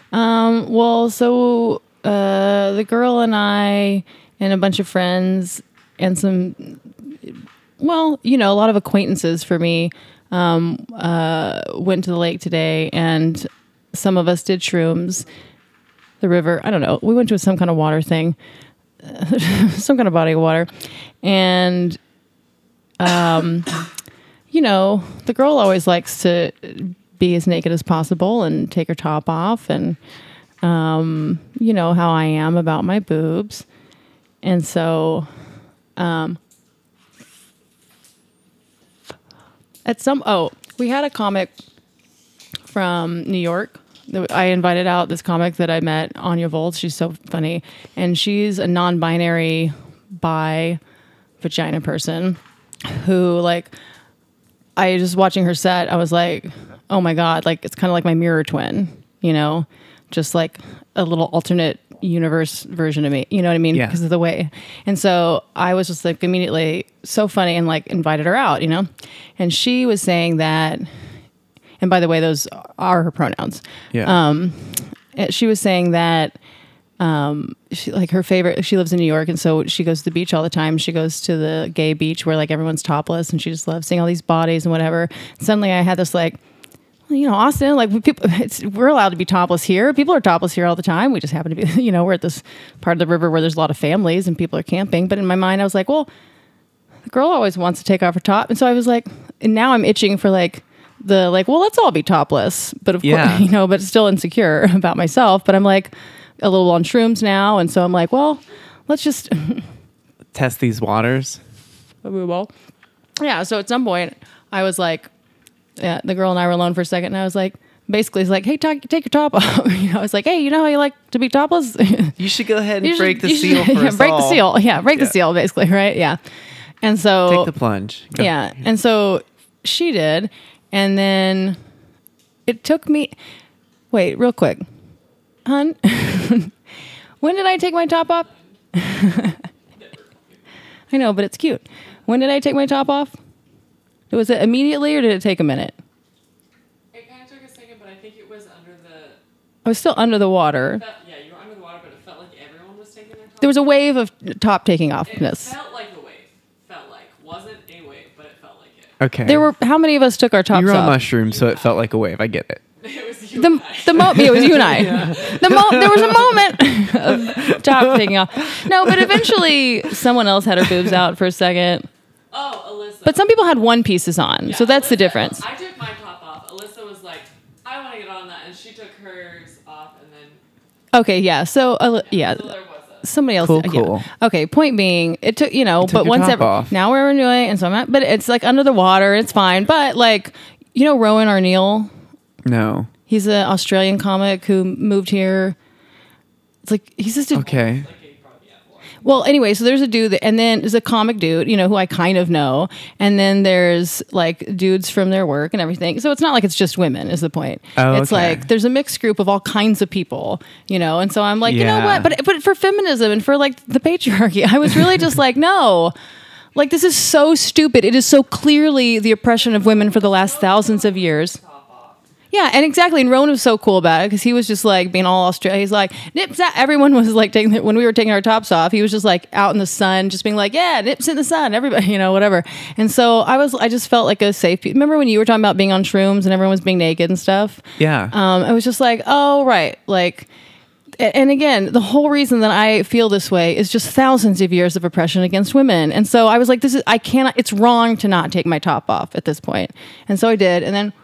Well, so the girl and I and a bunch of friends and some, well, a lot of acquaintances for me went to the lake today, and some of us did shrooms. The river, I don't know. We went to some kind of water thing, some kind of body of water, and the girl always likes to be as naked as possible and take her top off, and you know how I am about my boobs. And so we had a comic from New York. I invited out this comic that I met, Anya Volz. She's so funny, and she's a non-binary bi vagina person who, like, I just watching her set, I was like, oh my God, like, it's kind of like my mirror twin, just like a little alternate universe version of me, you know what I mean? Yeah. Because of the way. And so I was just like immediately so funny and like invited her out, and she was saying that, and by the way, those are her pronouns. Yeah. She was saying that she, like, her favorite, she lives in New York, and so she goes to the beach all the time. She goes to the gay beach where like everyone's topless, and she just loves seeing all these bodies and whatever. Suddenly I had this like, Austin, like, we're allowed to be topless here. People are topless here all the time. We just happen to be, we're at this part of the river where there's a lot of families and people are camping. But in my mind, I was like, well, the girl always wants to take off her top. And so I was like, and now I'm itching for like, well, let's all be topless, but of course, but still insecure about myself. But I'm like a little on shrooms now. And so I'm like, well, let's just test these waters. Yeah. So at some point I was like, the girl and I were alone for a second, and I was like, basically, it's like, hey, take your top off. I was like, hey, you know how you like to be topless? You should go ahead and break the seal for us break all. the seal. Yeah, break the seal, basically, right? Yeah. And so take the plunge. Go. Yeah. And so she did. And then it took me, wait, real quick. Hun, when did I take my top off? I know, but it's cute. When did I take my top off? Was it immediately or did it take a minute? It kind of took a second, but I think it was under the... I was still under the water. Yeah, you were under the water, but it felt like everyone was taking their top. There was a wave of top taking offness. It felt like a wave. Felt like. Wasn't a wave, but it felt like it. Okay. How many of us took our tops You were on off? mushrooms, so it felt like a wave. I get it. It was you and I. It was you and I. There was a moment of top taking off. No, but eventually someone else had her boobs out for a second. Oh, Alyssa. But some people had one pieces on, so that's the difference. I took my top off. Alyssa was like, I want to get on that, and she took hers off, and then... Okay, yeah. So, So there was a... somebody else. Cool. Yeah. Okay, point being, it took, but your once top off. now we're doing, and so but it's like under the water, it's fine. But like, Rowan Arneal? No. He's an Australian comic who moved here. It's like, he's just Okay. Well, anyway, so there's a dude, and then there's a comic dude, who I kind of know, and then there's like dudes from their work and everything. So it's not like it's just women, is the point. Oh, it's okay. like there's a mixed group of all kinds of people, and so I'm like, you know Yeah. what? But for feminism and for like the patriarchy, I was really just like, no. Like, this is so stupid. It is so clearly the oppression of women for the last thousands of years. Yeah, and exactly. And Rowan was so cool about it because he was just like being all Australian. He's like, nips out. Everyone was like when we were taking our tops off, he was just like out in the sun, just being like, yeah, nips in the sun, everybody, whatever. And so I just felt like a safe. Remember when you were talking about being on shrooms and everyone was being naked and stuff? Yeah. I was just like, oh, right. Like, and again, the whole reason that I feel this way is just thousands of years of oppression against women. And so I was like, it's wrong to not take my top off at this point. And so I did. And then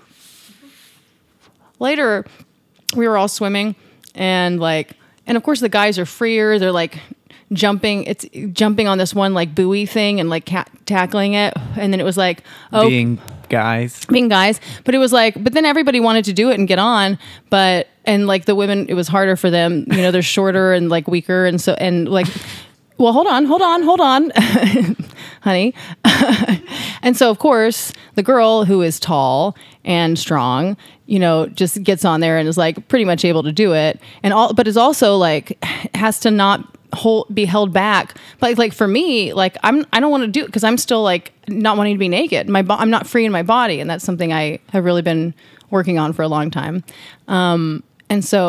later, we were all swimming, and of course the guys are freer. They're like jumping on this one like buoy thing and like tackling it. And then it was like, being guys. But it was like, but then everybody wanted to do it and get on. And like the women, it was harder for them. They're shorter and like weaker. And so, and like, well, hold on, honey. And so, of course, the girl who is tall and strong, just gets on there and is like pretty much able to do it, but is also like has to not be held back. But like for me, like I don't want to do it because I'm still like not wanting to be naked. I'm not free in my body, and that's something I have really been working on for a long time. And so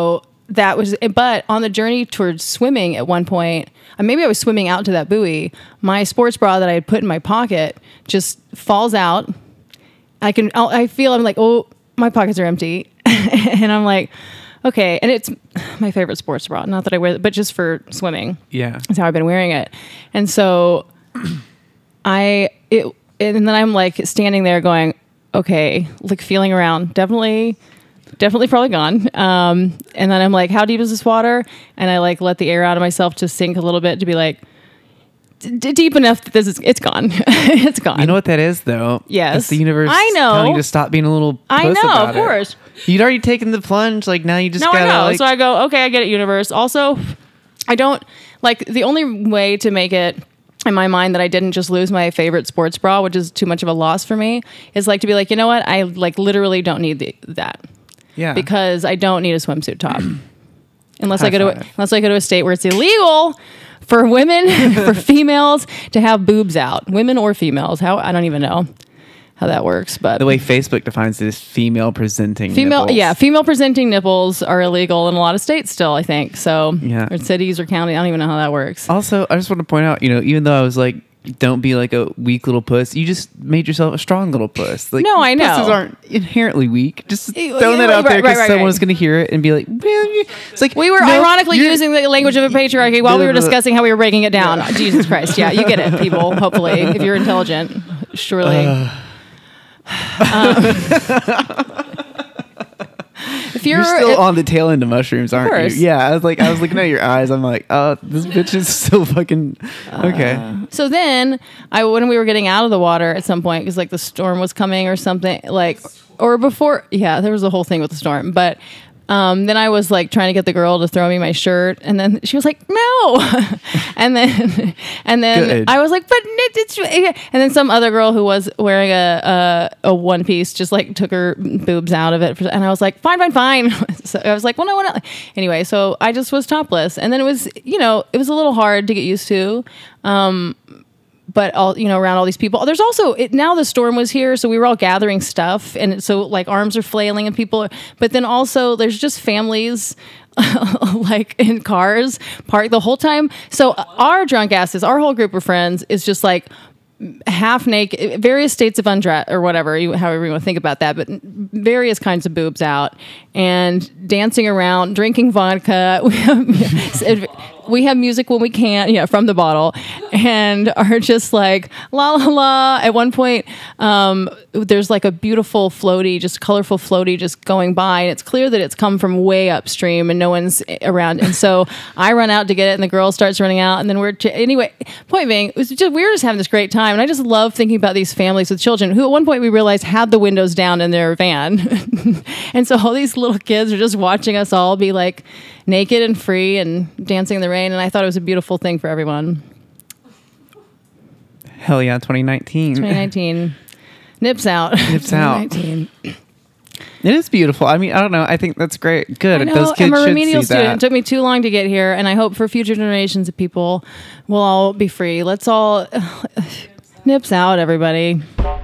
that was, but on the journey towards swimming at one point, maybe I was swimming out to that buoy, my sports bra that I had put in my pocket just falls out. I feel, I'm like, oh, my pockets are empty. And I'm like, okay. And it's my favorite sports bra. Not that I wear it, but just for swimming. Yeah. That's how I've been wearing it. And so and then I'm like standing there going, okay, like feeling around, definitely probably gone. And then I'm like, how deep is this water? And I like let the air out of myself to sink a little bit to be like, deep enough that it's gone. It's gone. You know what that is, though? Yes. It's the universe I know. telling you to stop being a little puss I know, about of it. course. You'd already taken the plunge. Like, now you just No, gotta, I know. like... So I go, okay, I get it, universe. Also, I don't, like, the only way to make it in my mind that I didn't just lose my favorite sports bra, which is too much of a loss for me, is like to be like, you know what? I like literally don't need that. Yeah. Because I don't need a swimsuit top. unless I High go five. to a state where it's illegal for women, for females to have boobs out. Women or females. I don't even know how that works, but The way Facebook defines it is female presenting nipples. female presenting nipples are illegal in a lot of states still, I think. So, Yeah. or cities or counties. I don't even know how that works. Also, I just want to point out, even though I was like, don't be like a weak little puss, you just made yourself a strong little puss. Like, No, I know. Pusses aren't inherently weak. Just Yeah, throwing that out there because right. someone's going to hear it and be like, it's like, We were no, ironically you're- using the language of a patriarchy while we were discussing how we were breaking it down. Jesus Christ. Yeah, you get it, people, hopefully, if you're intelligent. Surely. If You're still on the tail end of mushrooms, aren't course. you? Yeah, I was looking at your eyes. I'm like, oh, this bitch is still fucking okay. So then, when we were getting out of the water at some point, because like the storm was coming or something, like, or before, yeah, there was a whole thing with the storm. But then I was like trying to get the girl to throw me my shirt, and then she was like, "No," and then Good. I was like, "But it's," and then some other girl who was wearing a one piece just like took her boobs out of it, and I was like, "Fine." So I was like, "Well, no." Anyway, so I just was topless, and then it was it was a little hard to get used to. But around all these people, there's also now the storm was here, so we were all gathering stuff, and so like arms are flailing and people. But then also there's just families, like in cars parked the whole time. So our drunk asses, our whole group of friends, is just like half naked, various states of undress or whatever, however you want to think about that, but various kinds of boobs out and dancing around, drinking vodka. We have music when we can't, from the bottle, and are just like la la la. At one point, there's like a beautiful floaty, just colorful floaty, just going by, and it's clear that it's come from way upstream, and no one's around. And so I run out to get it, and the girl starts running out, and then anyway. Point being, we were just having this great time, and I just love thinking about these families with children who, at one point, we realized had the windows down in their van, and so all these little kids are just watching us all be like naked and free and dancing in the rain, and I thought it was a beautiful thing for everyone. Hell yeah, 2019. 2019. Nips out. Nips out. 2019. It is beautiful. I mean, I don't know. I think that's great. Good. I know, Those kids I'm a should remedial see student. that. It took me too long to get here, and I hope for future generations of people will all be free. Let's all nips out, everybody.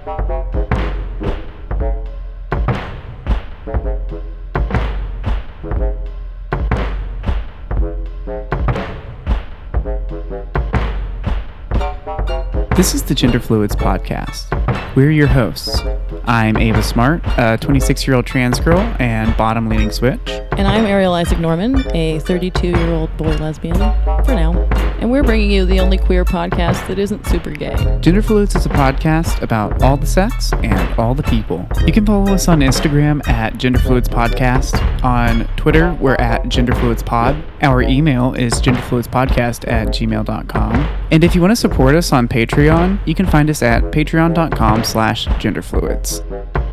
This is the Gender Fluids Podcast. We're your hosts. I'm Ava Smart, a 26-year-old trans girl and bottom-leaning switch. And I'm Ariel Isaac Norman, a 32-year-old boy lesbian, for now. And we're bringing you the only queer podcast that isn't super gay. Gender Fluids is a podcast about all the sex and all the people. You can follow us on Instagram at Gender Fluids Podcast. On Twitter, we're at Gender Fluids Pod. Our email is genderfluidspodcast@gmail.com. And if you want to support us on Patreon, you can find us at patreon.com/genderfluids.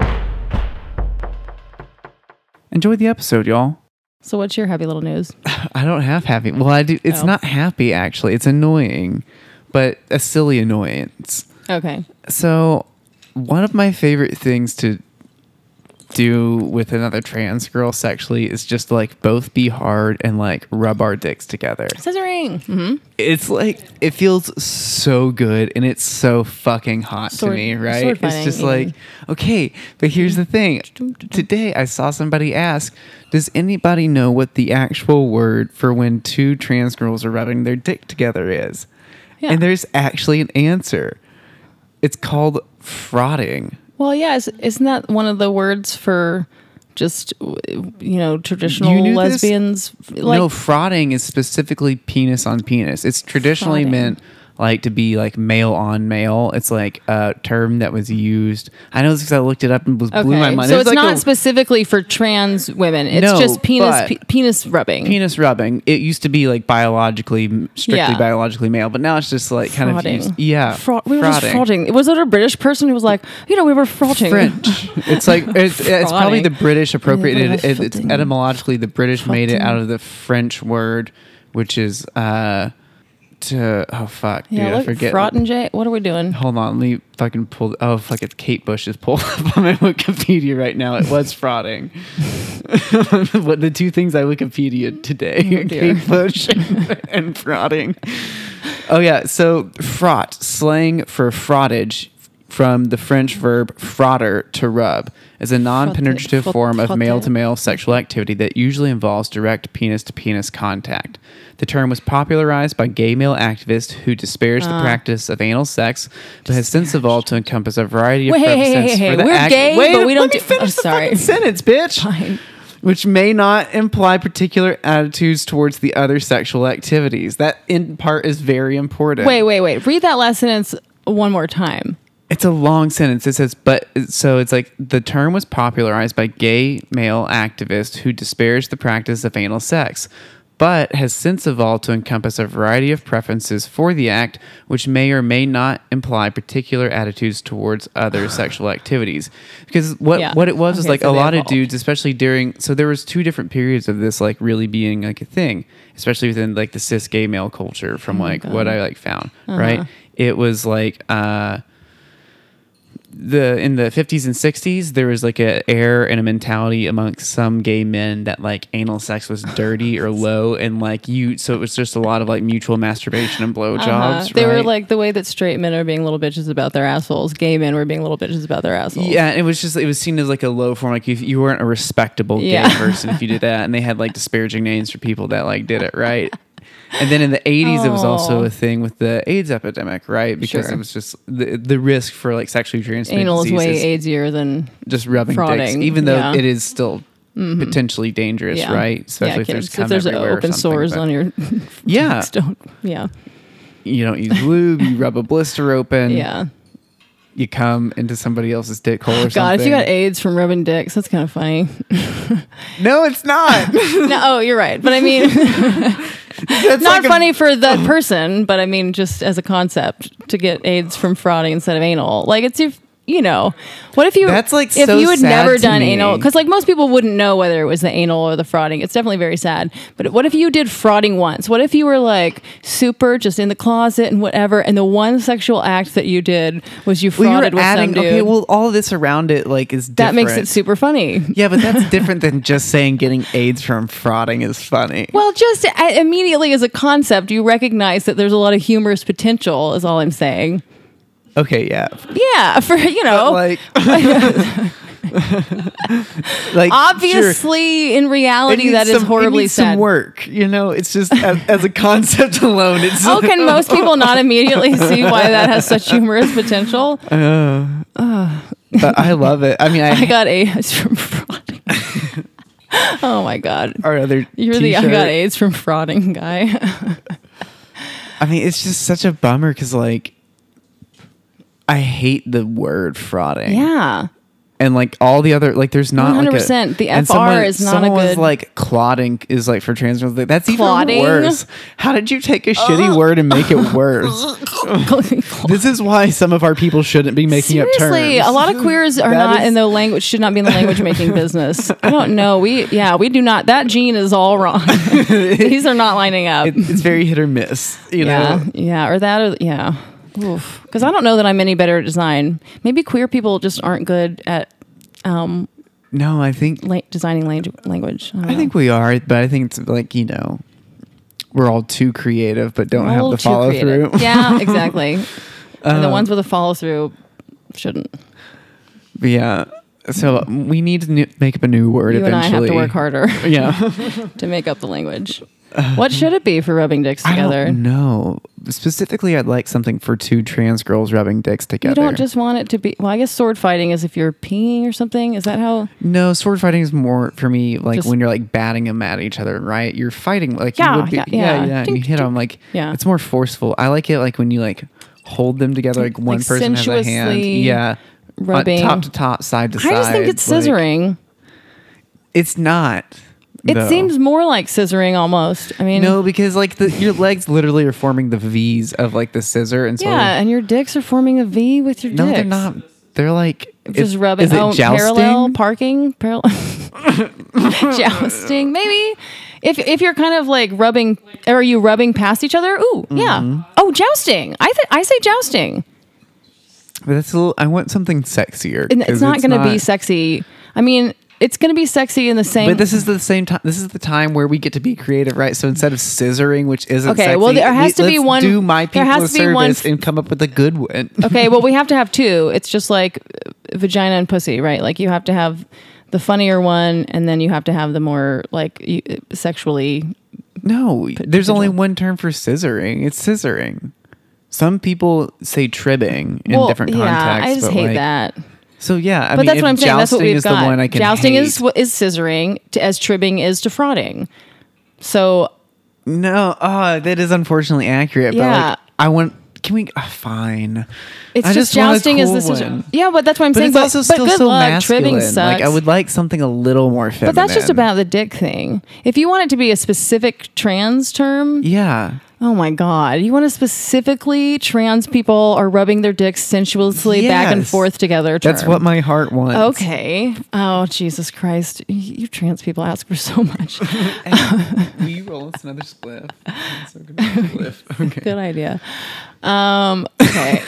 Enjoy the episode, y'all. So what's your happy little news? I don't have happy. Well, I do. It's not happy, actually. It's annoying, but a silly annoyance. Okay. So, one of my favorite things to do with another trans girl sexually is just to, like, both be hard and like rub our dicks together. Scissoring. Mm-hmm. It's like, it feels so good and it's so fucking hot to me, right? sword It's just fighting, like, okay, but here's the thing. Today I saw somebody ask, does anybody know what the actual word for when two trans girls are rubbing their dick together is? Yeah. And there's actually an answer. It's called frauding. Well, yeah, isn't that one of the words for just, traditional You knew this? lesbians? Like, No, frauding is specifically penis on penis. It's traditionally Frauding. meant like to be like male on male. It's like a term that was used. I know this because I looked it up and blew my mind. So There's it's like not a specifically for trans women. It's No, just but- penis rubbing. penis rubbing. It used to be like strictly Yeah. biologically male, but now it's just like kind Frauding. of used. Yeah, We were just frauding. Was it a British person who was like, we were frauding? French. It's like it's probably the British appropriated. Yeah, It's etymologically the British made it out of the French word, which is to fuck, dude, Yeah, I look, forget. Frottingay. What are we doing? Hold on, let me fucking pull. Oh fuck, it's Kate Bush is pulled up on my Wikipedia right now. It was frauding. What the two things I Wikipedia today? Oh, dear. Kate Bush and frauding. Oh yeah, so fraught, slang for frottage, from the French verb frotter, to rub, is a non-penetrative Frotter. form of Frotter. male-to-male sexual activity that usually involves direct penis-to-penis contact. The term was popularized by gay male activists who disparaged the practice of anal sex, but has since evolved to encompass a variety of purposes Hey, for the we're act. gay, Wait, but we don't let me do- finish oh, the sorry. fucking sentence, bitch. Fine. Which may not imply particular attitudes towards the other sexual activities. That in part is very important. Wait. Read that last sentence one more time. It's a long sentence. It says, so it's like the term was popularized by gay male activists who disparaged the practice of anal sex, but has since evolved to encompass a variety of preferences for the act, which may or may not imply particular attitudes towards other sexual activities. Because what it was is Okay, like so a they lot of evolved. dudes, especially so there was two different periods of this like really being like a thing, especially within like the cis gay male culture from like what I like found, right? It was like, in the 50s and 60s, there was like a air and a mentality amongst some gay men that like anal sex was dirty or low, and like so it was just a lot of like mutual masturbation and blowjobs. They were right? like the way that straight men are being little bitches about their assholes. Gay men were being little bitches about their assholes. Yeah, it was seen as like a low form, like if you weren't a respectable gay Yeah. person if you did that, and they had like disparaging names for people that like did it, right? And then in the 80s, it was also a thing with the AIDS epidemic, right? Because Sure. it was just the risk for like sexually transmitted Anal is diseases. way AIDSier than Just rubbing frauding, dicks, even though yeah. it is still potentially dangerous, yeah. right? Especially if there's cum if there's everywhere or open something, sores but on your Yeah. dicks, don't you don't use lube, you rub a blister open, yeah. you come into somebody else's dick hole or something. God, if you got AIDS from rubbing dicks, that's kind of funny. No, it's not. No, oh, you're right, but I mean, That's not like a- funny for the person, but I mean, just as a concept, to get AIDS from frauding instead of anal, like it's what if you That's, like, if so you had sad never to done me. anal, because like most people wouldn't know whether it was the anal or the frauding. It's definitely very sad. But what if you did frauding once? What if you were like super just in the closet and whatever, and the one sexual act that you did was you well, frauded you're with adding, some dude? okay, well, all this around it like is that different. makes it super funny. Yeah, but that's different than just saying getting AIDS from frauding is funny. Well, just immediately as a concept, you recognize that there's a lot of humorous potential, is all I'm saying. Okay, yeah. Yeah, for, But, like, like obviously, in sure. It reality, needs that is horribly it needs sad. some work, it's just as a concept alone. It's Oh, can most people not immediately see why that has such humorous potential? But I love it. I mean, I got AIDS from frauding. Oh my God. our other You're the I t-shirt. got AIDS from frauding guy. I mean, it's just such a bummer because, like, I hate the word frauding. Yeah. And like all the other, like there's not 100%. like The and FR is not a someone was good- like clotting is like for trans girls. Like, that's Clotting? even worse. How did you take a shitty word and make it worse? This is why some of our people shouldn't be making up terms. Seriously, a lot of queers are That not is- in the language, should not be in the language making business. I don't know. We do not. That gene is all wrong. These are not lining up. It's very hit or miss, you Yeah, know. yeah, or that, or yeah. Because I don't know that I'm any better at design. Maybe queer people just aren't good at No, I think designing language. I think we are, but I think it's like, we're all too creative, but don't have the follow through. Yeah, exactly. And the ones with the follow through shouldn't. But yeah. So we need to make up a new word you eventually. And I have to work harder. Yeah. to make up the language. What should it be for rubbing dicks together? I don't know. Specifically, I'd like something for two trans girls rubbing dicks together. You don't just want it to be... Well, I guess sword fighting is if you're peeing or something. Is that how... No, sword fighting is more, for me, like just, when you're like batting them at each other, right? You're fighting like you would be... Yeah. You hit them like... Yeah. It's more forceful. I like it like when you like hold them together, like one person has a hand. Yeah. Rubbing. Top to top, side to side. I just think it's scissoring. Like, it's not. It seems more like scissoring almost. I mean, no, because like your legs literally are forming the V's of like the scissor, and so and your dicks are forming a V with your dicks. No, they're not. They're like just rubbing. Is it jousting? Parallel parking, jousting. Maybe if you're kind of like rubbing, or are you rubbing past each other? Ooh, yeah. Oh, jousting. I say jousting. But that's a little. I want something sexier. It's not going to be sexy. I mean. It's going to be sexy in the same... But this is the same time. This is the time where we get to be creative, right? So instead of scissoring, which isn't sexy... Well, there has to be one... do my people a service and come up with a good one. Okay, well, we have to have two. It's just like vagina and pussy, right? Like you have to have the funnier one, and then you have to have the more like sexually... No, there's only one term for scissoring. It's scissoring. Some people say tribbing in different contexts. I just hate that. So yeah, I but mean, that's what I'm saying. That's what we've got. The one I can jousting hate. is scissoring, as tribbing is defrauding. So no, that is unfortunately accurate. Yeah, but like, I want. Can we? Fine. It's just jousting is the scissor. Yeah, but that's what I'm saying. But it's also still good so luck. masculine. Tribbing sucks. Like I would like something a little more feminine. But that's just about the dick thing. If you want it to be a specific trans term, yeah. Oh my God. You want to specifically trans people are rubbing their dicks sensuously back and forth together. That's what my heart wants. Okay. Oh, Jesus Christ. You trans people ask for so much. Will you roll us another spliff? So good spliff. Okay. Good idea. Okay.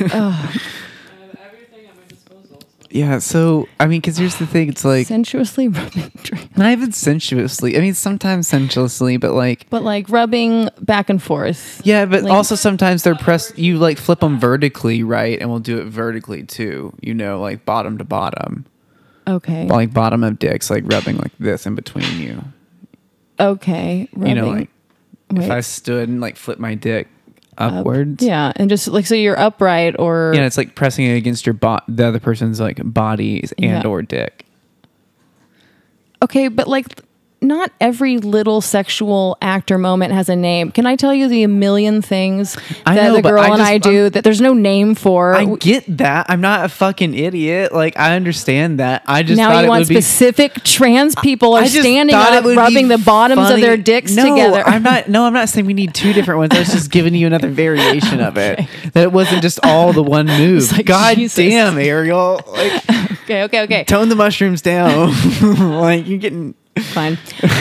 Yeah, so, I mean, because here's the thing, it's like... Sensuously rubbing... Not even sensuously. I mean, sometimes sensuously, but like... But like rubbing back and forth. Yeah, but also sometimes they're pressed... You like flip them vertically, right? And we'll do it vertically too. Like bottom to bottom. Okay. Like bottom of dicks, like rubbing like this in between you. Okay. Rubbing. Like if I stood and like flipped my dick upwards. Yeah, and just like so you're upright or it's like pressing it against your the other person's like bodies and or dick. Okay, but like not every little sexual act or moment has a name. Can I tell you the 1,000,000 things that the girl and I do that there's no name for? I get that. I'm not a fucking idiot. Like I understand that. I just now thought you want specific trans people are standing up rubbing the bottoms of their dicks together. I'm not saying we need two different ones. I was just giving you another variation of it. That it wasn't just all the one move. Like, God Jesus. damn, Ariel. Like, okay. Tone the mushrooms down. Like you're getting fine.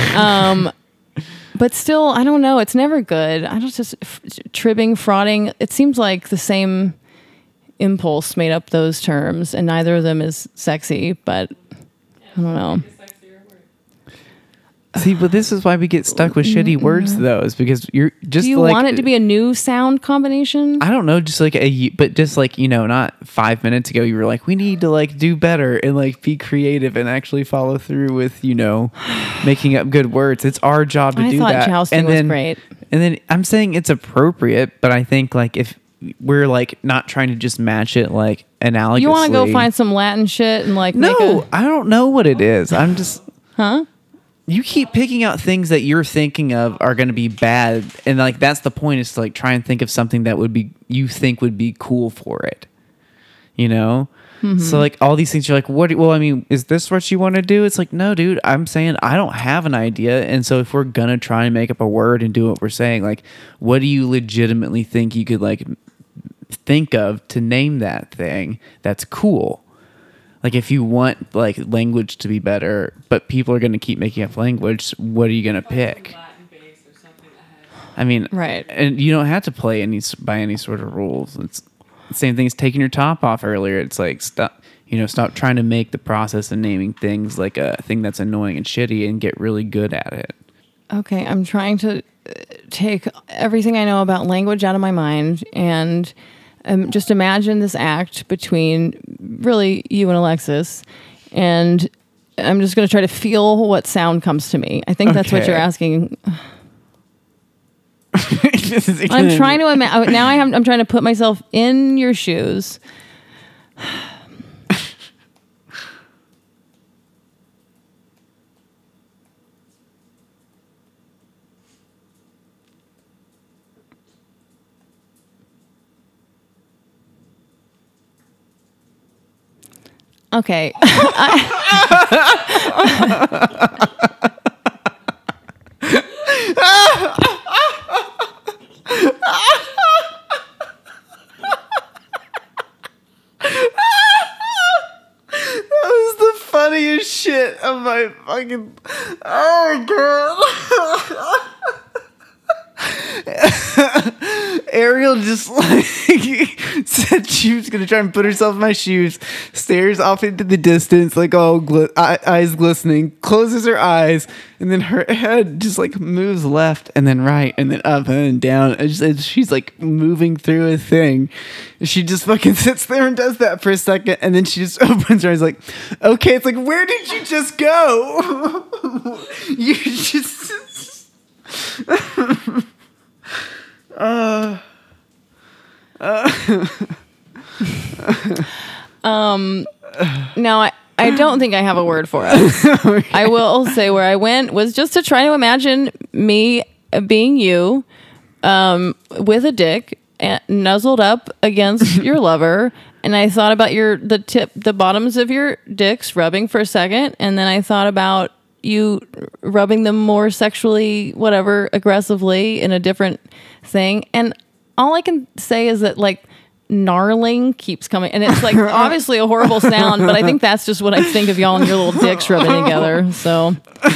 But still, I don't know. It's never good. I don't just tribbing, frauding. It seems like the same impulse made up those terms, and neither of them is sexy. But I don't know. See, but this is why we get stuck with shitty words, though, is because you're just. Do you want it to be a new sound combination? I don't know, just like not 5 minutes ago, you were like, we need to like do better and like be creative and actually follow through with making up good words. It's our job to do that. I thought jousting was great. And then I'm saying it's appropriate, but I think like if we're like not trying to just match it like analogously. You want to go find some Latin shit and like I don't know what it is. I'm just huh. You keep picking out things that you're thinking of are going to be bad, and like that's the point, is to like try and think of something that you think would be cool for it. Mm-hmm. So like all these things, you're like, what? Well, I mean, is this what you want to do? It's like, no, dude. I'm saying I don't have an idea, and so if we're gonna try and make up a word and do what we're saying, like, what do you legitimately think you could like think of to name that thing that's cool? Like if you want like language to be better, but people are going to keep making up language, what are you going to pick? I mean, right. And you don't have to play by any sort of rules. It's the same thing as taking your top off earlier. It's like stop. Stop trying to make the process of naming things like a thing that's annoying and shitty and get really good at it. Okay, I'm trying to take everything I know about language out of my mind and just imagine this act between really you and Alexis, and I'm just going to try to feel what sound comes to me. I think that's what you're asking. I'm trying to imagine. Now I'm trying to put myself in your shoes. Okay. Funniest shit of my fucking... Oh, God. Ariel just like said she was gonna try and put herself in my shoes, stares off into the distance like eyes glistening, closes her eyes, and then her head just like moves left and then right and then up and down. And she's like moving through a thing. She just fucking sits there and does that for a second, and then she just opens her eyes like, okay, it's like, where did you just go? You just Now I don't think I have a word for us. Okay. I will say where I went was just to try to imagine me being you, with a dick and nuzzled up against your lover. And I thought about the bottoms of your dicks rubbing for a second. And then I thought about you rubbing them more sexually, whatever, aggressively in a different thing. And all I can say is that like gnarling keeps coming. And it's like obviously a horrible sound, but I think that's just what I think of y'all and your little dicks rubbing together. So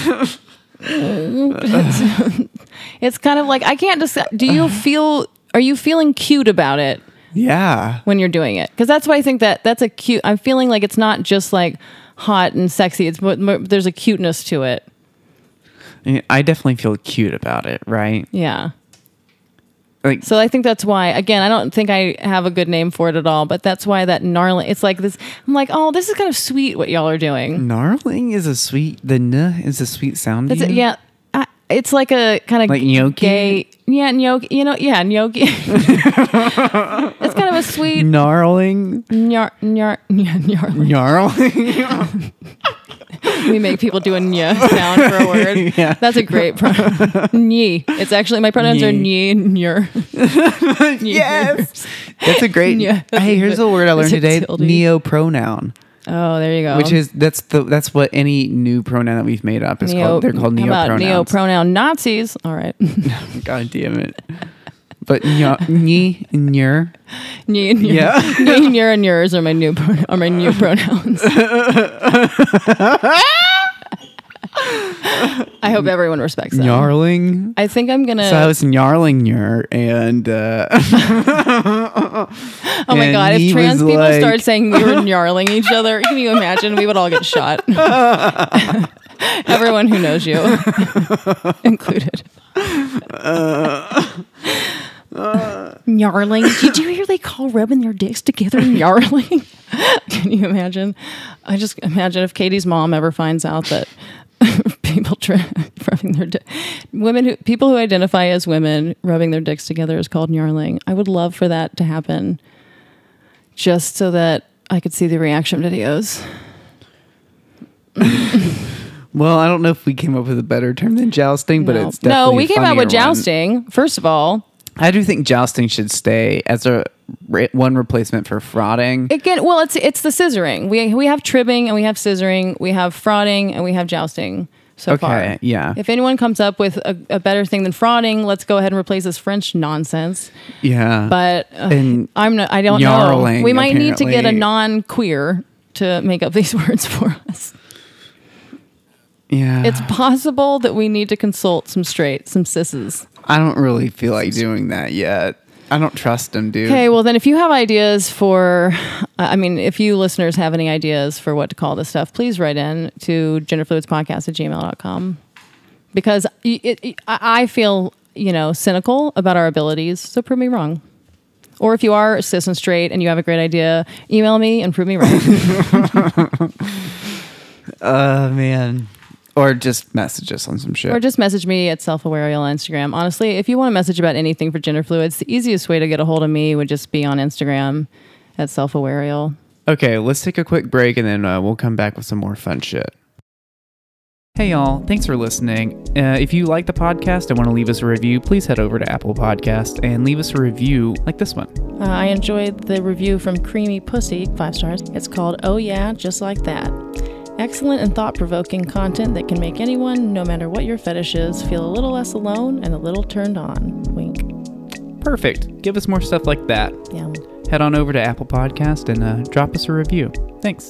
it's kind of like, I can't just, are you feeling cute about it? Yeah. When you're doing it. Because that's why I think that's a cute, I'm feeling like it's not just like hot and sexy. It's there's a cuteness to it. I definitely feel cute about it, right? Yeah. Like, so I think that's why, again, I don't think I have a good name for it at all, but that's why that gnarling, it's like this, I'm like, oh, this is kind of sweet what y'all are doing. Gnarling is a sweet, the n is a sweet sound to you? Yeah. It's like a kind of like gnocchi? Gay, yeah, gnocchi, gnocchi. It's kind of a sweet gnarling. Gnarling. We make people do a nya sound for a word. Yeah. That's a great nyi. It's actually, my pronouns are nyi and nyer. Yes. That's a great, hey, here's a word I learned today. Neopronoun. Oh, there you go. Which is, that's what any new pronoun that we've made up is called. They're called neopronouns. How about neopronoun Nazis? All right. God damn it. But nyi and nyer. Nyi and nyer. Yeah. Nyi, nyer, and yers are my new pronouns. I hope everyone respects that. Gnarling. I think I'm gonna. So I was gnarling nyer and. Oh my God! If trans people start saying we were gnarling each other, can you imagine? We would all get shot. Everyone who knows you, included. Gnarling. Did you hear they call rubbing their dicks together gnarling? Can you imagine? I just imagine if Katie's mom ever finds out that people rubbing their people who identify as women rubbing their dicks together is called gnarling. I would love for that to happen, just so that I could see the reaction videos. Well, I don't know if we came up with a better term than jousting, but it's definitely no. We came out with jousting. First of all, I do think jousting should stay as one replacement for frauding. Again, well, it's the scissoring. We have tribbing and we have scissoring. We have frauding and we have jousting. So far, yeah. If anyone comes up with a better thing than frauding, let's go ahead and replace this French nonsense. Yeah, but I don't know. We might need to get a non-queer to make up these words for us. Yeah, it's possible that we need to consult some sisses. I don't really feel like doing that yet. I don't trust him, dude. Okay, well then if you have ideas for, if you listeners have any ideas for what to call this stuff, please write in to genderfluidspodcast@gmail.com because I feel, cynical about our abilities, so prove me wrong. Or if you are cis and straight and you have a great idea, email me and prove me right. Man. Or just message us on some shit. Or just message me at Self-Awarial on Instagram. Honestly, if you want to message about anything for gender fluids, the easiest way to get a hold of me would just be on Instagram at Self-Awarial. Okay, let's take a quick break and then we'll come back with some more fun shit. Hey y'all, thanks for listening. If you like the podcast and want to leave us a review, please head over to Apple Podcast and leave us a review like this one. I enjoyed the review from Creamy Pussy, 5 stars. It's called Oh Yeah, Just Like That. Excellent and thought-provoking content that can make anyone, no matter what your fetish is, feel a little less alone and a little turned on. Wink. Perfect. Give us more stuff like that. Yeah. Head on over to Apple Podcast and drop us a review. Thanks.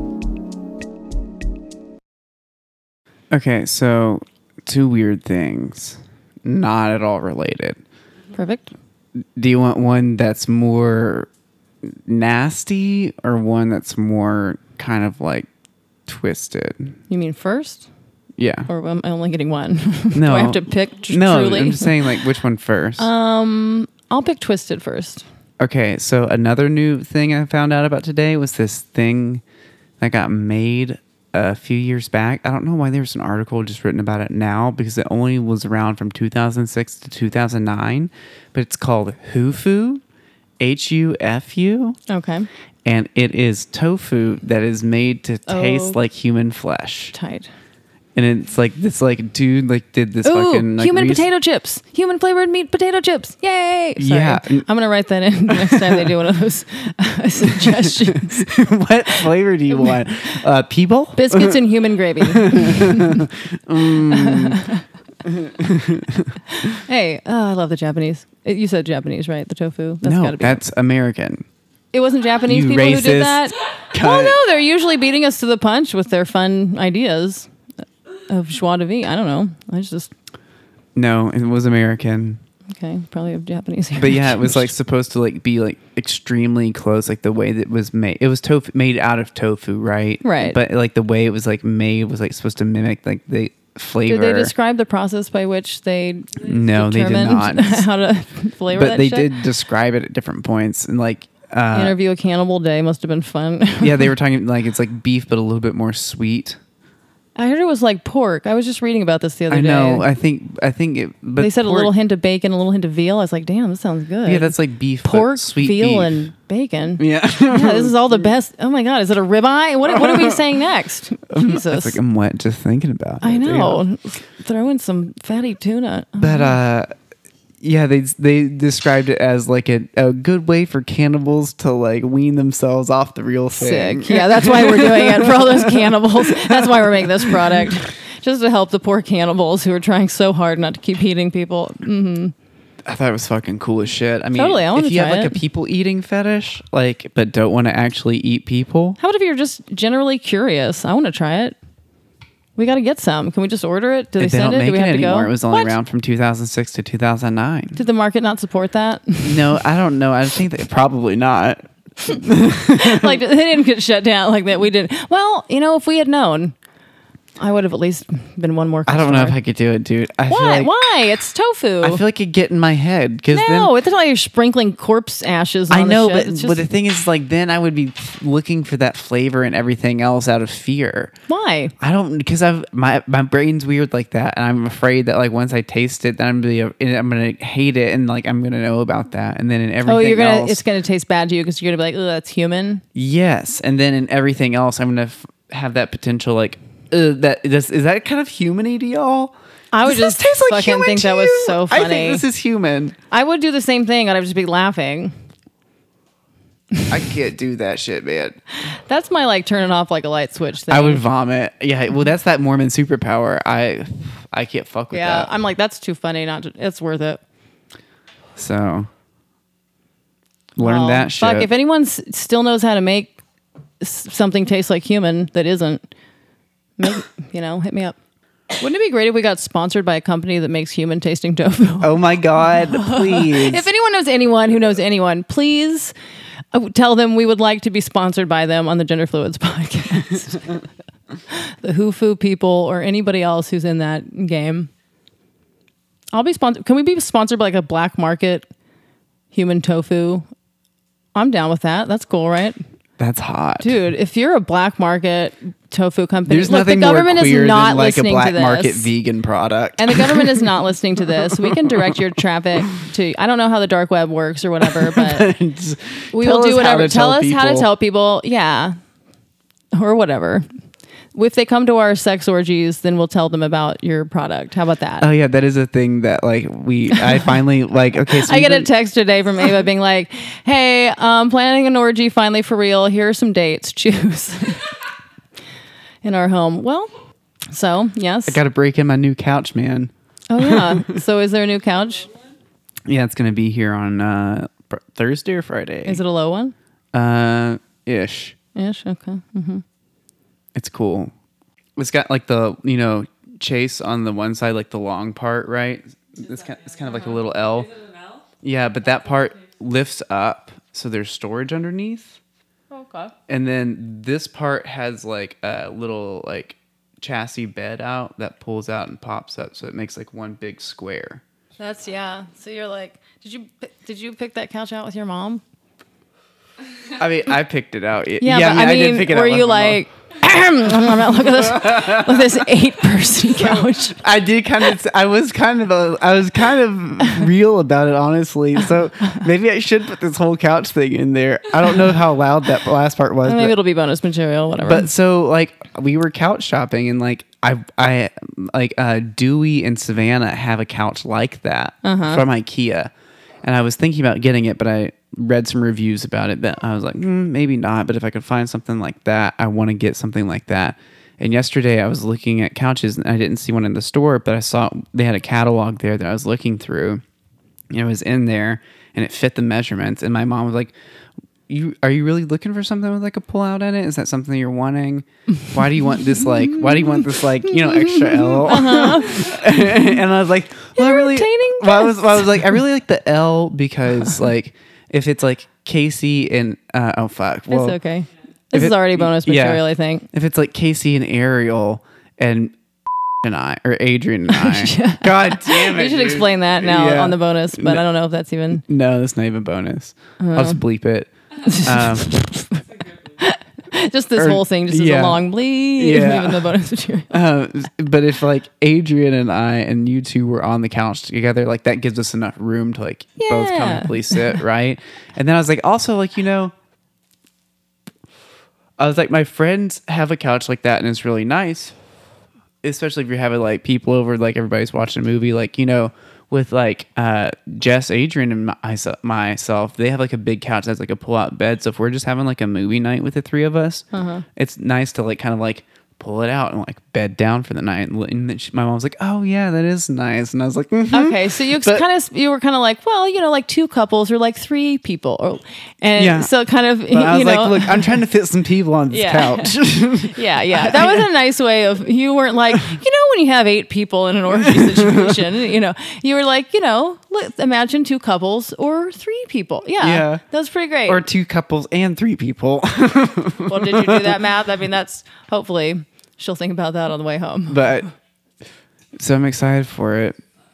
Okay, so 2 weird things. Not at all related. Perfect. Do you want one that's more nasty or one that's more kind of like twisted? You mean first? Yeah. Or am I only getting one? No. Do I have to pick No, truly? I'm just saying like which one first. I'll pick twisted first. Okay, so another new thing I found out about today was this thing that got made a few years back. I don't know why there's an article just written about it now because it only was around from 2006 to 2009, but it's called Hufu, Hufu. Okay. And it is tofu that is made to taste like human flesh. Tight. And it's like this like dude like did this fucking like human potato chips. Human flavored meat potato chips. Yay. Sorry. Yeah. I'm going to write that in next time they do one of those suggestions. What flavor do you want? People? Biscuits and human gravy. Hey, I love the Japanese. You said Japanese, right? The tofu. That's No, gotta be. that's American. It wasn't Japanese You people who did racist that? cunt. Well, no, they're usually beating us to the punch with their fun ideas of joie de vivre. I don't know. I just... No, it was American. Okay, probably of Japanese. But yeah, it was like supposed to like be like extremely close, like the way that it was made. It was tofu made out of tofu, right? Right. But like the way it was like made was like supposed to mimic like the flavor. Did they describe the process by which they No, they did determined not. how to flavor But that they shit? did describe it at different points, and like Interview a Cannibal Day must have been fun. yeah, they were talking like it's like beef, but a little bit more sweet. I heard it was like pork. I was just reading about this the other I know. day. I think it. But They said pork, a little hint of bacon, a little hint of veal. I was like, damn, this sounds good. Yeah, that's like beef, pork, but sweet veal, beef. and bacon. Yeah. Yeah, this is all the best. Oh my god, is it a ribeye? What are we saying next? Jesus, It's like I'm wet just thinking about it. I know. Yeah. Throw in some fatty tuna. But yeah, they described it as like a good way for cannibals to like wean themselves off the real thing. Sick. Yeah, that's why we're doing it for all those cannibals. That's why we're making this product. Just to help the poor cannibals who are trying so hard not to keep eating people. Mm-hmm. I thought it was fucking cool as shit. I mean, Totally, I wanna if you have try like it. a people eating fetish, like, but don't want to actually eat people, How about if you're just generally curious? I want to try it. We got to get some. Can we just order it? Do they they send don't it? make Do we it have to anymore. go? It was only What? around from 2006 to 2009. Did the market not support that? No, I don't know. I think that probably not. Like they didn't get shut down like that. We didn't. Well, if we had known, I would have at least been one more I customer. don't know if I could do it, dude. I feel Why? like, Why? It's tofu. I feel like it'd get in my head because no, it's not like you're sprinkling corpse ashes on I know, the shit. It's but just, the thing is, like, then I would be looking for that flavor and everything else out of fear. why? I don't, because my brain's weird like that, and I'm afraid that like once I taste it, then I'm gonna hate it, and like I'm gonna know about that, and then in everything Oh, you're gonna. else, It's gonna taste bad to you because you're gonna be like, oh, that's human. yes, and then in everything else, I'm gonna have that potential like, is that kind of human-y to y'all? I would Does this just taste like fucking human think to that was you? so I funny. think this is human. I would do the same thing, and I would just be laughing. I can't do that shit, man. That's my like turn it off like a light switch thing. I would vomit. Yeah, well, that's that Mormon superpower. I can't fuck with Yeah, that. I'm like that's too funny. Not to, it's worth it. So learn Well, that shit. Fuck, if anyone still knows how to make something taste like human that isn't, hit me up. Wouldn't it be great if we got sponsored by a company that makes human tasting tofu? Oh my God, please. If anyone knows anyone who knows anyone, please tell them we would like to be sponsored by them on the Gender Fluids podcast. The Hufu people or anybody else who's in that game. I'll be sponsored. Can we be sponsored by like a black market human tofu? I'm down with that. That's cool, right? That's hot. Dude, if you're a black market tofu company, There's look, the nothing more government is queer not than like a listening black to this. market vegan product. And the government is not listening to this. We can direct your traffic to, I don't know how the dark web works or whatever, but we will do whatever. Tell us how to tell people. Yeah. Or whatever. If they come to our sex orgies, then we'll tell them about your product. How about that? Oh yeah, that is a thing that like I finally like. Okay, so I get a text today from Ava being like, "Hey, planning an orgy finally for real. Here are some dates. Choose." In our home. Well, so yes. I got to break in my new couch, man. Oh yeah. So is there a new couch? Yeah, it's gonna be here on Thursday or Friday. Is it a low one? Ish. Ish. Okay. Mm-hmm. It's cool. It's got like the chase on the one side, like the long part, right? It's kind of like a little L. Is it an L? Yeah, but that part lifts up, so there's storage underneath. Okay. And then this part has like a little like chassis bed out that pulls out and pops up, so it makes like one big square. That's yeah. So you're like, did you pick that couch out with your mom? I mean, I picked it out. Yeah, but I did mean, pick it out were with you my mom. like, look at this 8-person couch? I did kind of. I was kind of real about it, honestly. So maybe I should put this whole couch thing in there. I don't know how loud that last part was. Maybe but, it'll be bonus material, whatever. but so like we were couch shopping, and like I like Dewey and Savannah have a couch like that from IKEA, and I was thinking about getting it, but I read some reviews about it that I was like, maybe not. But if I could find something like that, I want to get something like that. And yesterday I was looking at couches and I didn't see one in the store, but I saw they had a catalog there that I was looking through. And it was in there and it fit the measurements. And my mom was like, are you really looking for something with like a pull out in it? Is that something you're wanting? Why do you want this extra L? And I was like, well, I really, I was like, I really like the L because like if it's like Casey and oh fuck, well, it's okay. This is already bonus material, I think. If it's like Casey and Ariel and I or Adrian and I, God damn it, You should dude. explain that now on the bonus, but I don't know if that's even. No, that's not even bonus. I'll just bleep it. Just this whole thing, just as a long bleep, even the bonus material. But if like Adrian and I and you two were on the couch together, like that gives us enough room to like both comfortably sit, right? And then I was like, also like, I was like, my friends have a couch like that and it's really nice, especially if you're having like people over, like everybody's watching a movie, like, with like Jess, Adrian, and myself, they have like a big couch that's like a pull-out bed. So if we're just having like a movie night with the three of us, it's nice to like kind of like pull it out and like bed down for the night. And then my mom was like, "Oh yeah, that is nice." And I was like, "Okay." So you were kind of like, well, like 2 couples or like 3 people, so kind of. But I was like, "Look, I'm trying to fit some people on this couch." yeah. That was a nice way of. You weren't like, when you have 8 people in an orgy situation, you were like, imagine 2 couples or 3 people. Yeah, that was pretty great. Or 2 couples and 3 people. Well, did you do that math? I mean, that's hopefully. She'll think about that on the way home. But so I'm excited for it.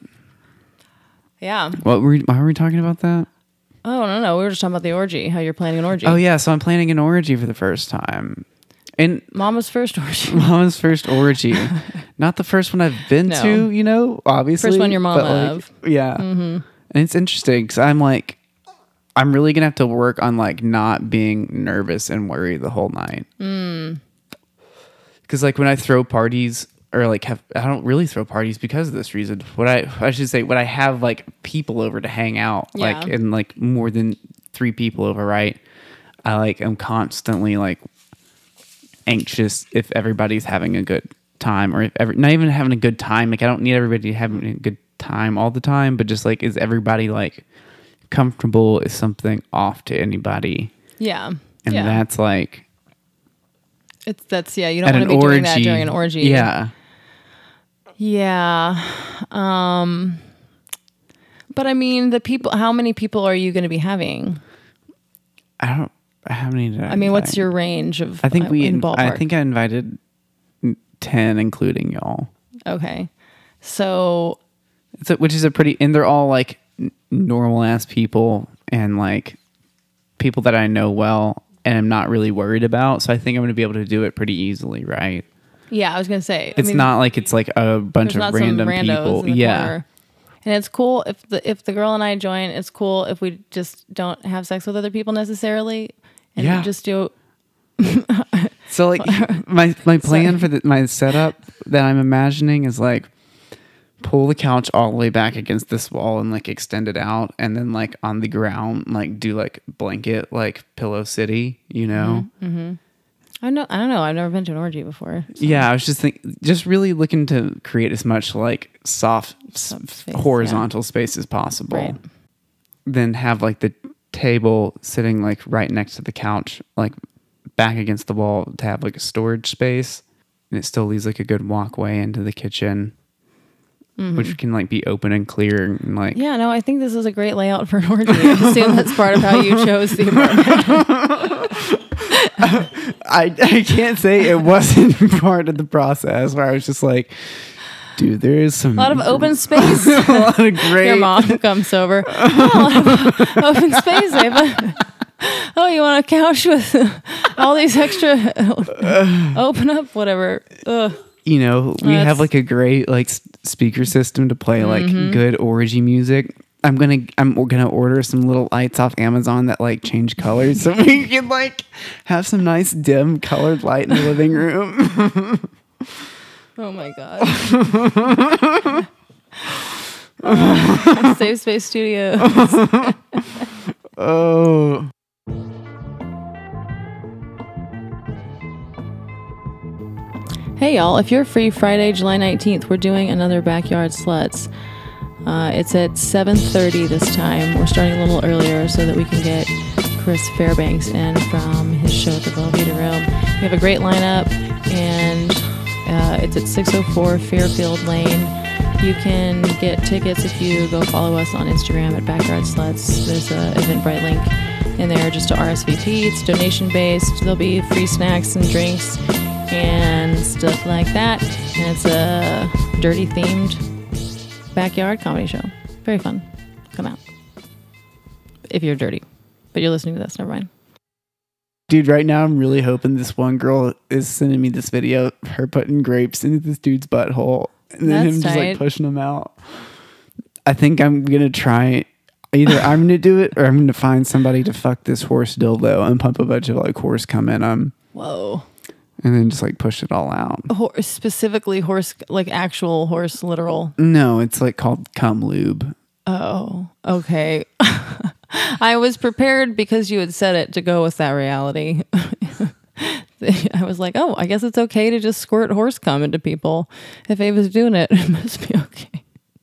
Yeah. Why were we talking about that? Oh, no. We were just talking about the orgy, how you're planning an orgy. Oh, yeah. So I'm planning an orgy for the first time. And Mama's first orgy. Mama's first orgy. Not the first one I've been to, obviously. First one your mom of. Yeah. Mm-hmm. And it's interesting because I'm like, I'm really going to have to work on like not being nervous and worried the whole night. Because like when I throw parties or like I don't really throw parties because of this reason. When I have like people over to hang out, like and like more than 3 people over, right? I like am constantly like anxious if everybody's having a good time or if not even having a good time. Like I don't need everybody having a good time all the time, but just like is everybody like comfortable? Is something off to anybody? Yeah, and that's like. You don't want to be doing that during an orgy. Yeah. Yeah. But I mean, how many people are you going to be having? How many did I I mean, what's invite? your range of, I think in ballpark? I think I invited 10, including y'all. Okay. So, Which is and they're all like normal ass people and like people that I know well and I'm not really worried about. So I think I'm going to be able to do it pretty easily, right? yeah, I was going to say. It's not like it's like a bunch there's of not some random randos people. in the Yeah. corner. And it's cool if the girl and I join, it's cool if we just don't have sex with other people necessarily. And Yeah. just do. So like my plan for my setup that I'm imagining is like pull the couch all the way back against this wall and like extend it out, and then like on the ground like do like blanket like Pillow City, you know? I don't know. I've never been to an orgy before. So. Yeah, I was just really looking to create as much like soft Space, horizontal space as possible. Right. Then have like the table sitting like right next to the couch, like back against the wall to have like a storage space, and it still leaves like a good walkway into the kitchen, which can like be open and clear and like Yeah, no, I think this is a great layout for an orgy. I assume that's part of how you chose the apartment. I can't say it wasn't part of the process where I was just like, dude, there is some A lot of open space. a lot of great. Your mom comes over. Oh, a lot of open space, Ava. Oh, you want a couch with all these extra open up, whatever. Ugh. You know, we That's- have like a great like speaker system to play like good orgy music. I'm gonna order some little lights off Amazon that like change colors so we can like have some nice dim colored light in the living room. Oh my god. Safe Space Studio. Oh. Hey y'all, if you're free Friday, July 19th, we're doing another Backyard Sluts. It's at 7:30 this time. We're starting a little earlier so that we can get Chris Fairbanks in from his show at the Velveeta Room. We have a great lineup, and it's at 604 Fairfield Lane. You can get tickets if you go follow us on Instagram at Backyard Sluts. There's a Eventbrite link in there just to RSVP. It's donation based. There'll be free snacks and drinks and stuff like that. And it's a dirty themed backyard comedy show. Very fun. Come out. If you're dirty. But you're listening to this, never mind. Dude, right now I'm really hoping this one girl is sending me this video of her putting grapes into this dude's butthole and then That's him just tight. like pushing them out. I think I'm gonna try either I'm gonna do it or I'm gonna find somebody to fuck this horse dildo and pump a bunch of like horse cum in them Whoa. and then just like push it all out. Specifically horse, like actual horse, literal. No, it's like called cum lube. Oh, okay. I was prepared because you had said it to go with that reality. I was like, oh, I guess it's okay to just squirt horse cum into people. If Ava's doing it, it must be okay.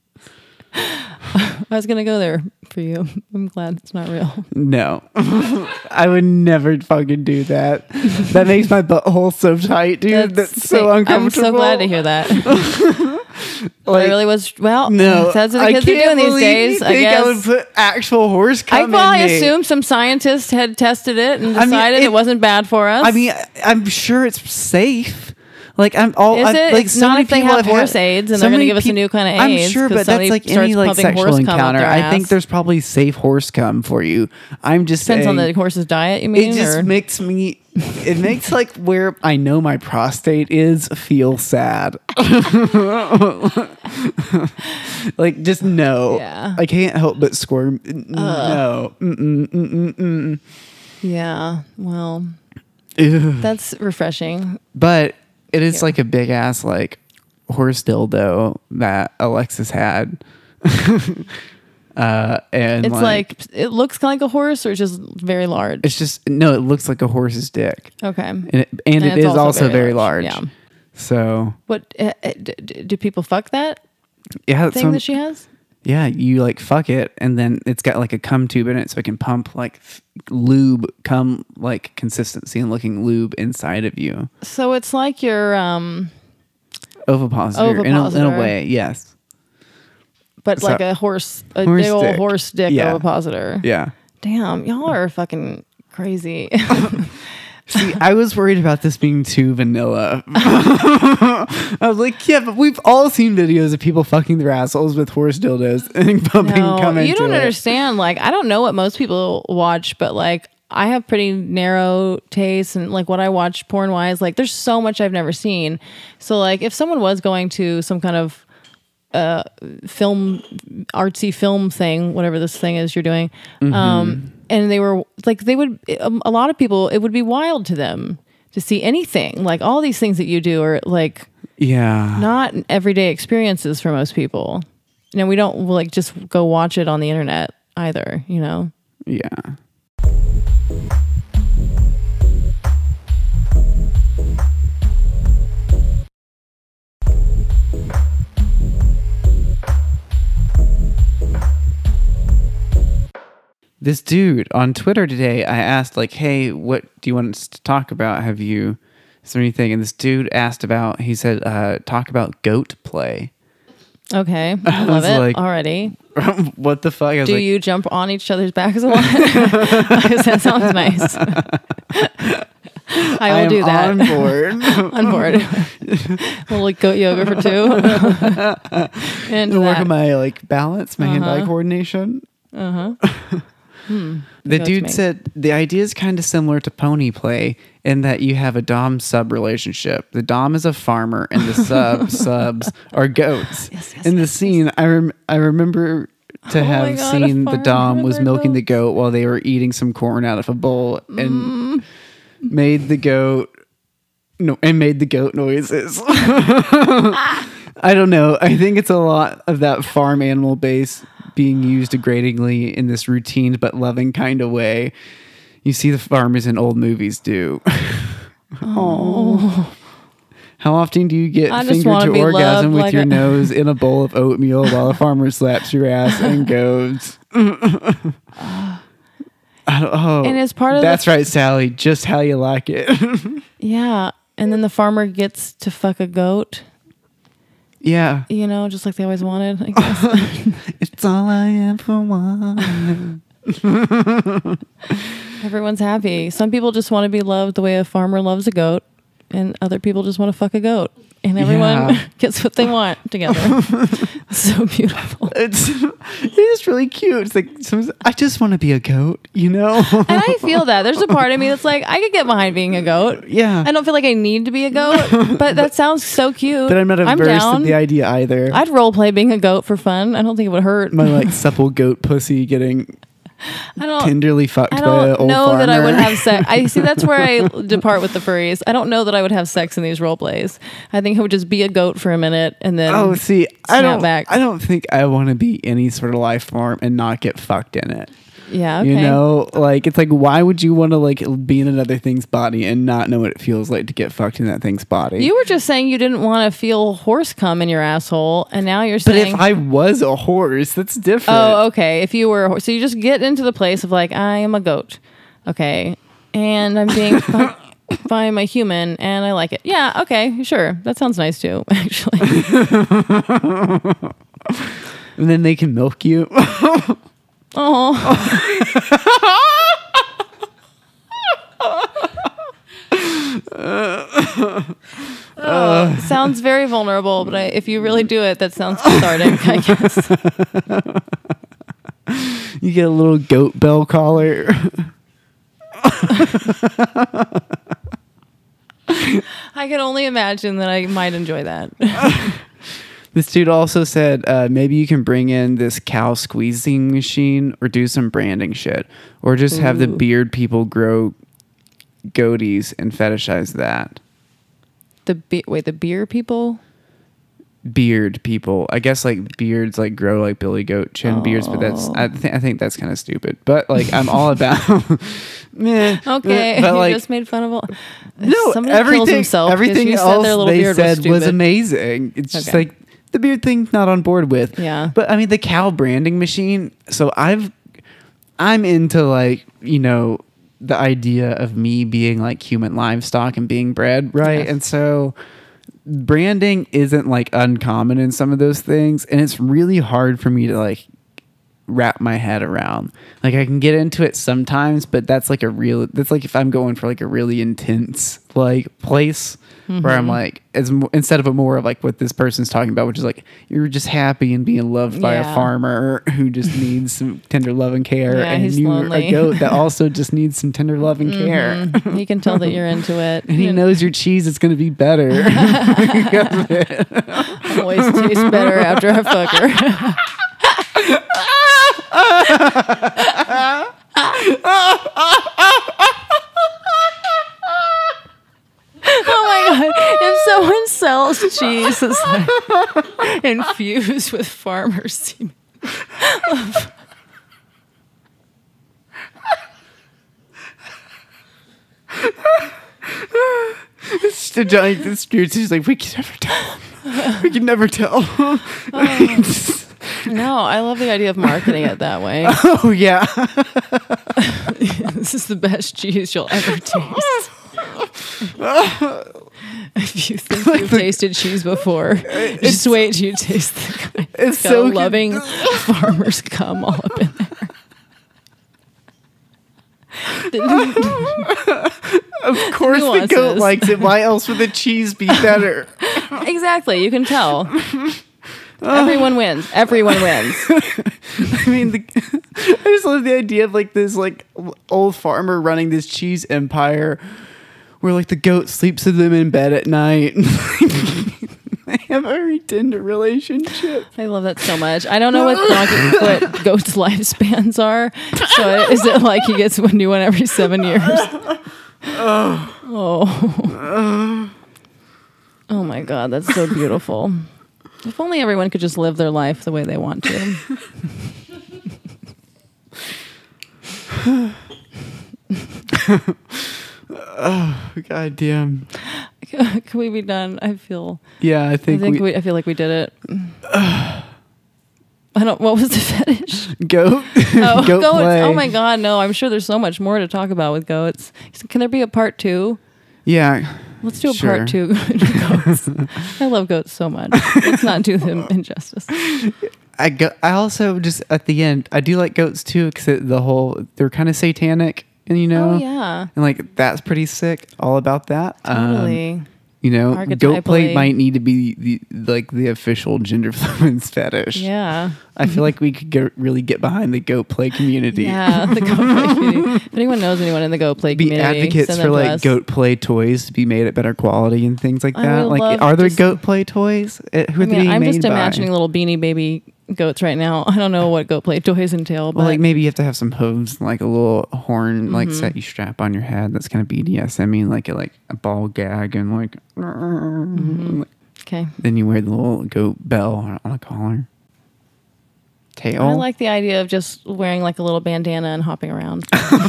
I was going to go there for you. I'm glad it's not real. No. I would never fucking do that. That makes my butthole so tight, dude. That's so uncomfortable. I'm so glad to hear that. Like, I really was. Well, no, that's what the I kids are can't doing these believe days. you I think guess. I would put actual horse cum I in me. assumed some scientists had tested it and I mean, decided it wasn't bad for us. I mean, I'm sure it's safe. Like I'm all. Is it? Like It's so not many if they people have had- horse AIDS and so they're going to many give us a new kind of I'm AIDS. sure, 'cause but that's somebody like starts any like pumping sexual horse cum up encounter. their I think ass. there's probably safe horse cum for you. I'm just Depends saying. on the horse's diet. You mean? It just or? makes me. It makes like where I know my prostate is feel sad. Like just no. Yeah. I can't help but squirm. No. Yeah. Well, Ew. that's refreshing. But it is like a big ass like horse dildo that Alexis had. And It's like it looks kind of like a horse, or it's just very large. it's just no. It looks like a horse's dick, Okay. and it it's is also very large. Yeah. So What do people fuck that yeah, thing that she has? yeah, you like fuck it, and then it's got like a cum tube in it, so it can pump like lube, cum like consistency and looking lube inside of you. So it's like your Ovipositor. In a Ovipositor. way, yes. But So- like a horse, a Horse big old dick. horse dick Yeah. ovipositor. Yeah. Damn, y'all are fucking crazy. See, I was worried about this being too vanilla. I was like, yeah, but we've all seen videos of people fucking their assholes with horse dildos and pumping cum No, you into don't it. understand. Like, I don't know what most people watch, but like, I have pretty narrow tastes, and like what I watch porn wise, like, there's so much I've never seen. So, like, if someone was going to some kind of artsy film thing, whatever this thing is you're doing, and they were like, they would, a lot of people, it would be wild to them to see anything. Like, all these things that you do are like Yeah. not everyday experiences for most people. You know, we don't like just go watch it on the internet either, you know? Yeah. This dude on Twitter today, I asked like, "Hey, what do you want us to talk about? Is there anything?" And this dude asked about. He said, "Talk about goat play." Okay. I love was it like- already. What the fuck? I was Do like, you jump on each other's backs a lot? Because that sounds nice. I will am do that. on board. On board. A little like goat yoga for two. And To work on my like balance, my hand-eye Uh-huh. coordination. The Goat's dude mate. said the idea is kind of similar to pony play in that you have a dom sub relationship. The dom is a farmer, and the subs are goats. In the scene, I remember to Oh my have God, a seen the farmer dom with was their milking the goats. goat while they were eating some corn out of a bowl and made the goat noises. I don't know. I think it's a lot of that farm animal base being used degradingly in this routine but loving kind of way. You see the farmers in old movies do. Oh. How often do you get I just fingered wanna to be orgasm loved with like your a- nose in a bowl of oatmeal while a farmer slaps your ass and goes, And as part of the- that's right, Sally. Just how you like it. Yeah. And then the farmer gets to fuck a goat, Yeah. you know, just like they always wanted, I guess. It's all I ever wanted. Everyone's happy. Some people just want to be loved the way a farmer loves a goat, and other people just want to fuck a goat. And everyone Yeah. gets what they want together. So beautiful. It's really cute. It's like I just want to be a goat, you know? And I feel that. There's a part of me that's like, I could get behind being a goat. Yeah. I don't feel like I need to be a goat, but that sounds so cute. But I'm not averse down. to the idea either. I'd role play being a goat for fun. I don't think it would hurt. My like supple goat pussy getting I don't. tenderly fucked I by an don't old know that I would farmer. have sex. I see. That's where I depart with the furries. I don't know that I would have sex in these role plays. I think I would just be a goat for a minute and then. Oh, see, I snap don't. back. I don't think I want to be any sort of life form and not get fucked in it. Yeah. Okay. You know, like it's like, why would you want to like be in another thing's body and not know what it feels like to get fucked in that thing's body? You were just saying you didn't want to feel horse cum in your asshole, and now you're but saying. if I was a horse, that's different. Oh, okay. If you were a horse, so you just get into the place of like, I am a goat, okay, and I'm being fucked by my human, and I like it. Yeah. Okay. Sure. That sounds nice too. Actually. And then they can milk you. Oh. Sounds very vulnerable, but if you really do it, that sounds cathartic, I guess. You get a little goat bell collar. I can only imagine that I might enjoy that. This dude also said maybe you can bring in this cow squeezing machine or do some branding shit. Or just have the Ooh. beard people grow goatees and fetishize that. The beer people? Beard people. I guess like beards like grow like Billy Goat chin beards, but that's I think that's kind of stupid. But like I'm all about meh, Okay, but you like just made fun of all. no, Somebody kills everything himself because everything you said else their little they beard said was stupid. amazing. It's just Okay. like the beard thing not on board with. Yeah. But I mean the cow branding machine. So I'm into like, you know, the idea of me being like human livestock and being bred, right? Yes. And so branding isn't like uncommon in some of those things, and it's really hard for me to like wrap my head around. Like I can get into it sometimes, but that's like if I'm going for like a really intense like place where I'm like, instead of a more of like what this person's talking about, which is like you're just happy and being loved by a farmer who just needs some tender love and care, and he's you're lonely. a goat that also just needs some tender love and care. You can tell that you're into it. And he knows your cheese is going to be better. Always tastes better after I fuck her. Oh my god! If someone sells cheese that's like infused with farmer semen, The spirits is like, we can never tell. We can never tell. no, I love the idea of marketing it that way. Oh yeah. This is the best cheese you'll ever taste. If you think you've tasted cheese before, just wait till you taste the kind. It's got so loving farmers come all up in there. Of course the goat likes it. Why else would the cheese be better? Exactly. You can tell. Everyone wins. Everyone wins. I mean, I just love the idea of like this like old farmer running this cheese empire where like the goat sleeps with them in bed at night. They have a very tender relationship. I love that so much. I don't know what goats' lifespans are. So is it like he gets a new one every 7 years? Oh my god, that's so beautiful. If only everyone could just live their life the way they want to. Oh god damn. Can we be done? I feel I feel like we did it. What was the fetish? Goat? Oh, Goat goats. play. Oh my god, no. I'm sure there's so much more to talk about with goats. Can there be a part 2? Yeah. Let's do a Sure. part 2 to goats. I love goats so much. Let's not do them injustice. I also just at the end, I do like goats too because they're kind of satanic, and you know, Oh yeah, and like that's pretty sick. All about that. totally. You know, goat play Archetypally. might need to be the official gender fluence fetish. Yeah. I feel like we could really get behind the goat play community. Yeah, the goat play community. If anyone knows anyone in the goat play Be community, advocates send for them to like us. goat play toys to be made at better quality and things like I that. would Like, love are there just- goat play toys? Who are they being I'm made just by? imagining little Beanie Baby goats right now. I don't know what goat play toys entail, but Well, like maybe you have to have some hooves, like a little horn, like set you strap on your head. That's kind of BDSM, like a ball gag, and like. okay. Then you wear the little goat bell on a collar. Tail. I like the idea of just wearing like a little bandana and hopping around.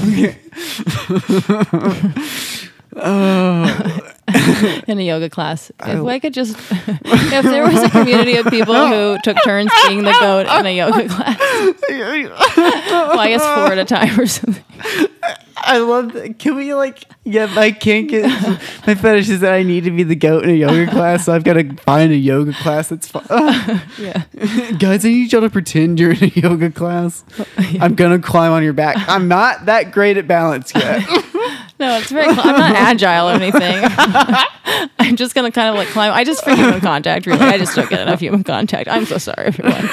In a yoga class. If I could just, if there was a community of people who took turns being the goat in a yoga class, well, I guess 4 at a time or something. I love that. Can we my kink is, my fetish is that I need to be the goat in a yoga class, so I've got to find a yoga class that's fun. Yeah. Guys, I need y'all to pretend you're in a yoga class. I'm going to climb on your back. I'm not that great at balance yet. No, it's very, I'm not agile or anything. I'm just going to kind of like climb. I just for human contact, really. I just don't get enough human contact. I'm so sorry, everyone.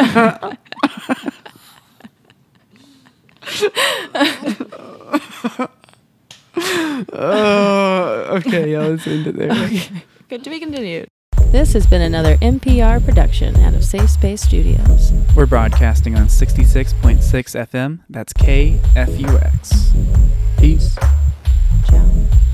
Okay, yeah, let's end it there. Okay. Good to be continued. This has been another NPR production out of Safe Space Studios. We're broadcasting on 66.6 FM. That's KFUX. Peace. Ciao.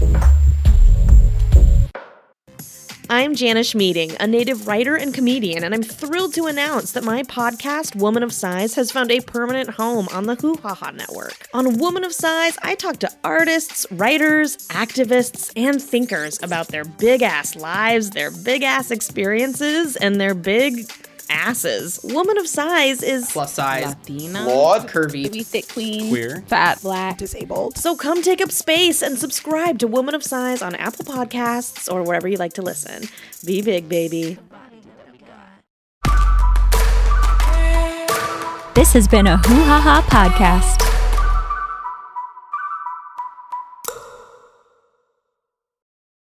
I'm Janice Meeting, a native writer and comedian, and I'm thrilled to announce that my podcast, Woman of Size, has found a permanent home on the Hoo Ha Ha Network. On Woman of Size, I talk to artists, writers, activists, and thinkers about their big-ass lives, their big-ass experiences, and their big asses. Woman of Size is Plus size. Latina. Flawed. Curvy. Thick queen. Queer. Fat. Black. Disabled. So come take up space and subscribe to Woman of Size on Apple Podcasts or wherever you like to listen. Be big, baby. This has been a Hoo Ha Ha podcast.